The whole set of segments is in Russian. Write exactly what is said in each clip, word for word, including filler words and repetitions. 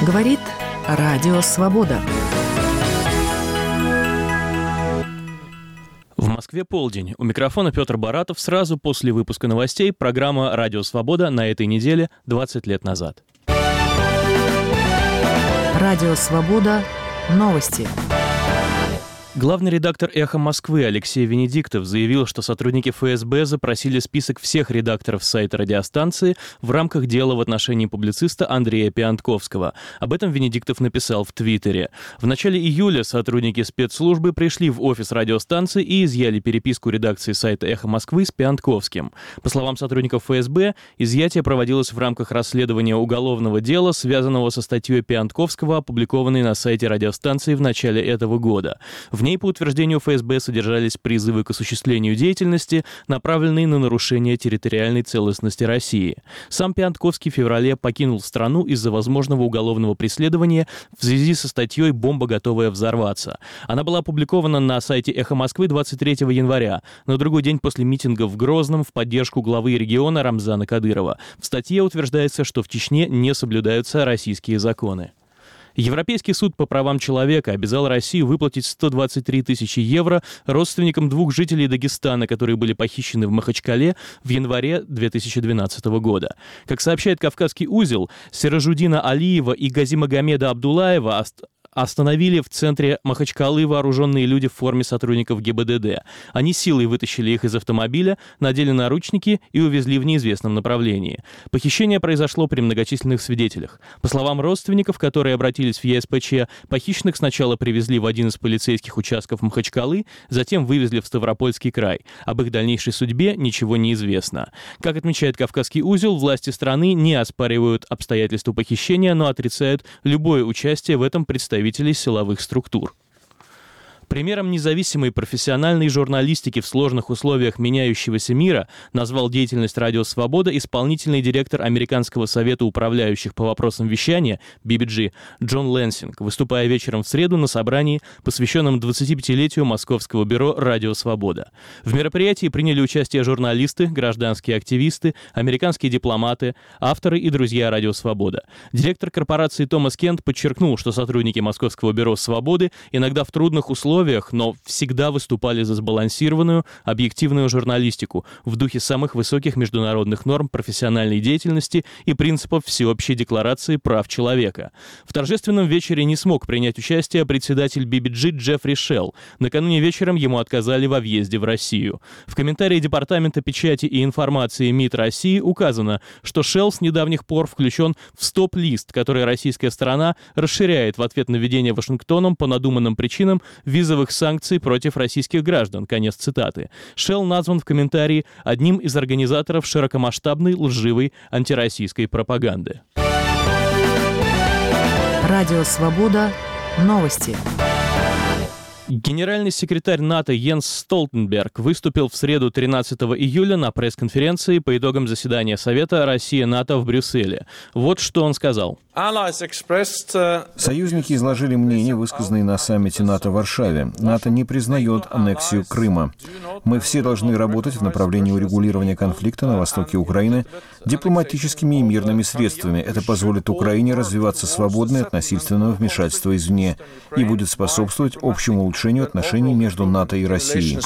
Говорит Радио Свобода. В Москве полдень. У микрофона Петр Баратов. Сразу после выпуска новостей программа «Радио Свобода» на этой неделе двадцать лет назад. Радио Свобода. Новости. Главный редактор «Эхо Москвы» Алексей Венедиктов заявил, что сотрудники эф эс бэ запросили список всех редакторов сайта радиостанции в рамках дела в отношении публициста Андрея Пиантковского. Об этом Венедиктов написал в Твиттере. В начале июля сотрудники спецслужбы пришли в офис радиостанции и изъяли переписку редакции сайта «Эхо Москвы» с Пиантковским. По словам сотрудников эф эс бэ, изъятие проводилось в рамках расследования уголовного дела, связанного со статьей Пиантковского, опубликованной на сайте радиостанции в начале этого года. В В ней, по утверждению эф эс бэ, содержались призывы к осуществлению деятельности, направленные на нарушение территориальной целостности России. Сам Пиантковский в феврале покинул страну из-за возможного уголовного преследования в связи со статьей «Бомба, готовая взорваться». Она была опубликована на сайте «Эхо Москвы» двадцать третьего января, на другой день после митинга в Грозном в поддержку главы региона Рамзана Кадырова. В статье утверждается, что в Чечне не соблюдаются российские законы. Европейский суд по правам человека обязал Россию выплатить сто двадцать три тысячи евро родственникам двух жителей Дагестана, которые были похищены в Махачкале в январе две тысячи двенадцатого года. Как сообщает «Кавказский узел», Сиражуддина Алиева и Газимагомеда Абдулаева остановили в центре Махачкалы вооруженные люди в форме сотрудников гэ бэ дэ дэ. Они силой вытащили их из автомобиля, надели наручники и увезли в неизвестном направлении. Похищение произошло при многочисленных свидетелях. По словам родственников, которые обратились в е эс пэ че, похищенных сначала привезли в один из полицейских участков Махачкалы, затем вывезли в Ставропольский край. Об их дальнейшей судьбе ничего не известно. Как отмечает «Кавказский узел», власти страны не оспаривают обстоятельства похищения, но отрицают любое участие в этом представителей силовых структур. Примером независимой профессиональной журналистики в сложных условиях меняющегося мира назвал деятельность «Радио Свобода» исполнительный директор Американского совета управляющих по вопросам вещания би би джи Джон Лэнсинг, выступая вечером в среду на собрании, посвященном двадцатипятилетию московского бюро «Радио Свобода». В мероприятии приняли участие журналисты, гражданские активисты, американские дипломаты, авторы и друзья «Радио Свобода». Директор корпорации Томас Кент подчеркнул, что сотрудники московского бюро «Свободы» иногда в трудных условиях но всегда выступали за сбалансированную, объективную журналистику в духе самых высоких международных норм профессиональной деятельности и принципов Всеобщей декларации прав человека. В торжественном вечере не смог принять участие председатель би би джи Джеффри Шелл. Накануне вечером ему отказали во въезде в Россию. В комментарии Департамента печати и информации МИД России указано, что Шелл с недавних пор включен в стоп-лист, который российская сторона расширяет в ответ на введение Вашингтоном по надуманным причинам визовых санкций против российских граждан. Конец цитаты. Шелл назван в комментарии одним из организаторов широкомасштабной лживой антироссийской пропаганды. Радио Свобода. Новости. Генеральный секретарь НАТО Йенс Столтенберг выступил в среду тринадцатого июля на пресс-конференции по итогам заседания Совета Россия-НАТО в Брюсселе. Вот что он сказал. Союзники изложили мнение, высказанное на саммите НАТО в Варшаве. НАТО не признает аннексию Крыма. Мы все должны работать в направлении урегулирования конфликта на востоке Украины дипломатическими и мирными средствами. Это позволит Украине развиваться свободно от насильственного вмешательства извне и будет способствовать общему улучшению отношений между НАТО и Россией.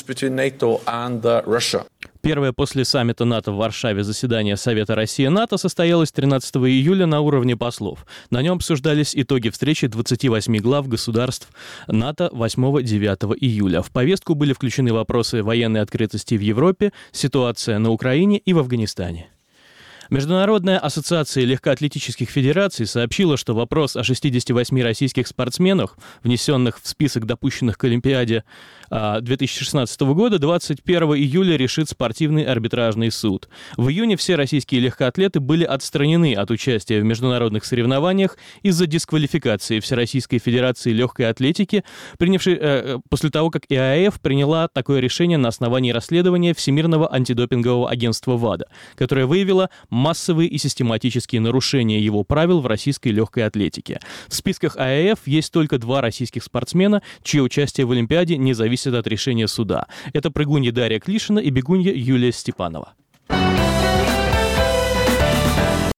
Первое после саммита НАТО в Варшаве заседание Совета Россия-НАТО состоялось тринадцатого июля на уровне послов. На нем обсуждались итоги встречи двадцати восьми глав государств НАТО восьмого-девятого июля. В повестку были включены вопросы военной открытости в Европе, ситуация на Украине и в Афганистане. Международная ассоциация легкоатлетических федераций сообщила, что вопрос о шестидесяти восьми российских спортсменах, внесенных в список допущенных к Олимпиаде две тысячи шестнадцатого года, двадцать первого июля решит спортивный арбитражный суд. В июне все российские легкоатлеты были отстранены от участия в международных соревнованиях из-за дисквалификации Всероссийской Федерации Легкой Атлетики, принявшей, э, после того, как и а эф приняла такое решение на основании расследования Всемирного антидопингового агентства ВАДА, которое выявило массовые и систематические нарушения его правил в российской легкой атлетике. В списках а эф есть только два российских спортсмена, чье участие в Олимпиаде не зависит от решения суда. Это прыгунья Дарья Клишина и бегунья Юлия Степанова.